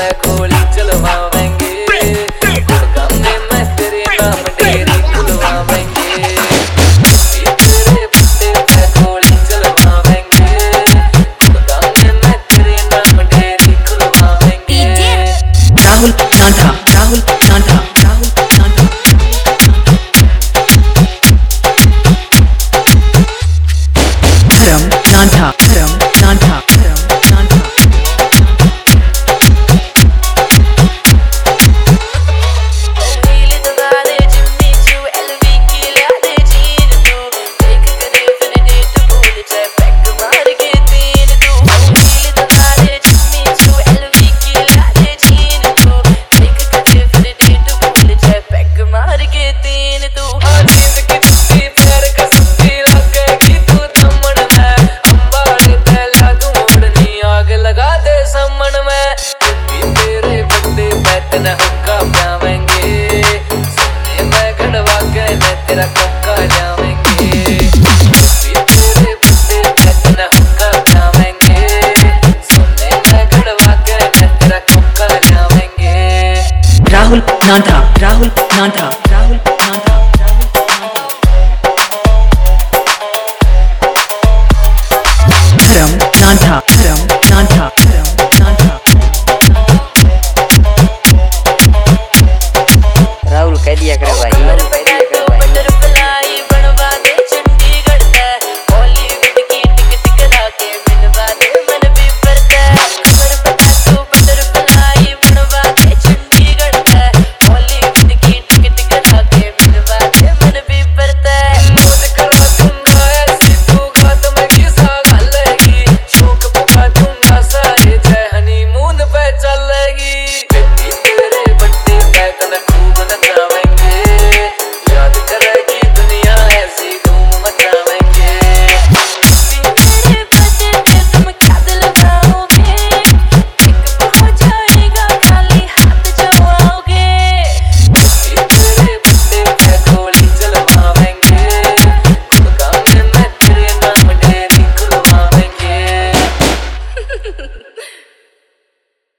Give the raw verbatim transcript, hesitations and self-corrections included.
पे गोली चलवावेंगे, गुड़गांव में मैं तेरे नाम डेरी खुलवावेंगे। तेरे बड्डे पे गोली चलवावेंगे, गुड़गांव में मैं तेरे नाम डेरी खुलवावेंगे। राहुल नांधा, राहुल नांधा, राहुल नांधा। धर्म नांधा, धर्म नांधा, धर्म नांधा। हुक्का प्यावेंगे, सोने में गड़वा के तेरा कोका जावेंगे। तेरे बड्डे पे तेरा हुक्का प्यावेंगे, सोने में गड़वा के तेरा कोका जावेंगे। राहुल नांधा, राहुल नांधा।